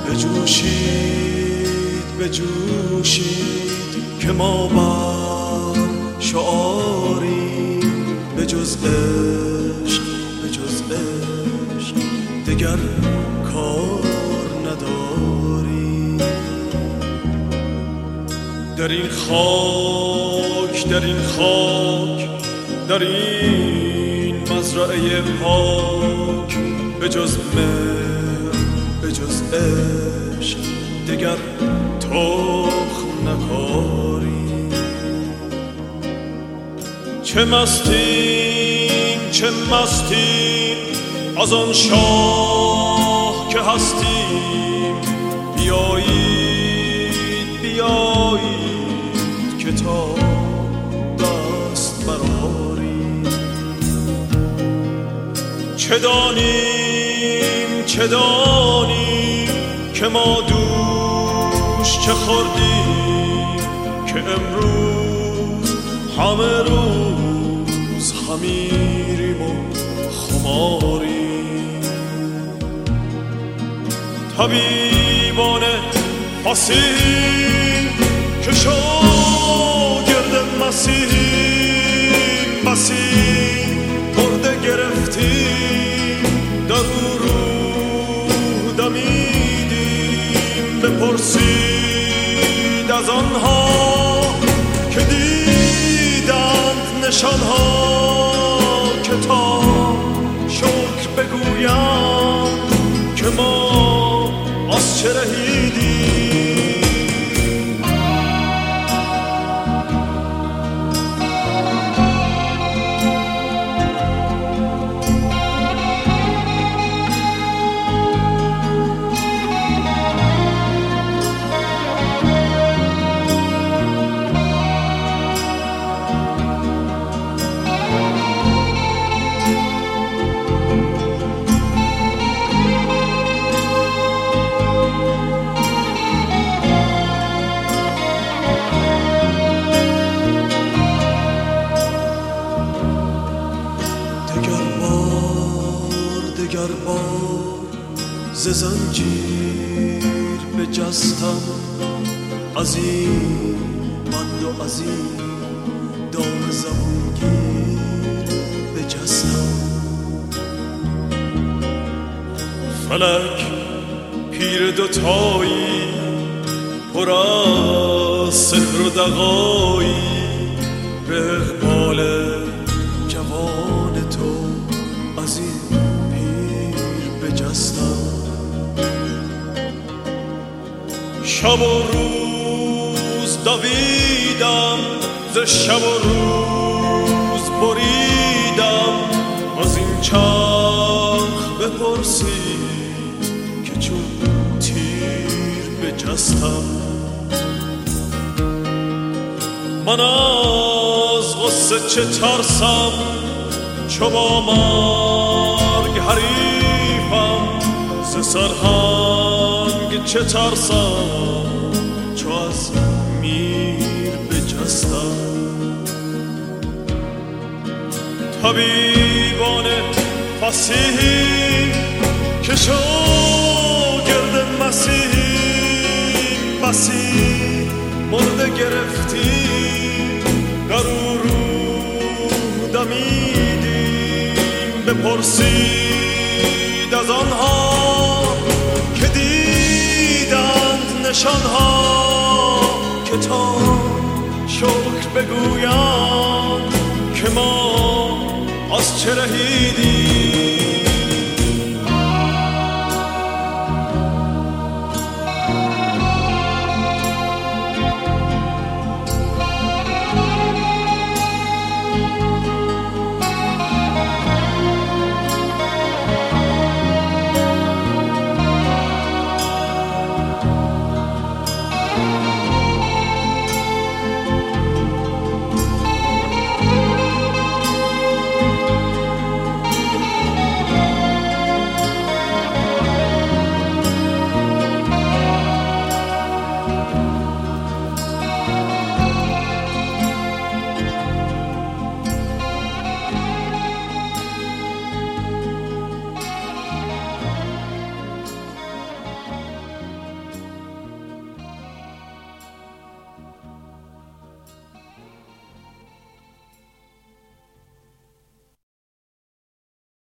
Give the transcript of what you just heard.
بجوشید که ما بر شعاری به جز عشق دگر کار نداری. در این خاک در این مزرعه پاک به جز مهر به جز عشق دگر تخم نکاری. چه مستیم از آن شاه که هستیم. بیایید که تا دست برآریم. چه دانیم که ما دوش چه خوردیم که امروز همه روز خمیریم و خماریم. طبیبان فصیح که شاگرد مسیح مرده گرفتیم در او روح دمیدیم. بپرسید از آنها که دیدند نشانها که تا شکر بگویم که ما از چه رهیدیم. دگر بار ز زنجیر بجستم، از این بند و از این دام زبونگیر بجستم. فلک پیر دوتایی پر از سحر و دغایی به اقبال جوان تو از این شب و روز دویدم، ز شب و روز بریدم. از این چرخ بپرسید که چون تیر بجستم. من از غصه چه ترسم چو با مرگ حریفم. ز سرهنگ چه ترسم چو از میر بجستم. طبیبان فصیح که شاگرد مسیح مرده گرفتیم در او روح دمیدیم. بپرسید از آنها که دیدند نشانها که تا شکر بگویند که ما از چه رهیدیم.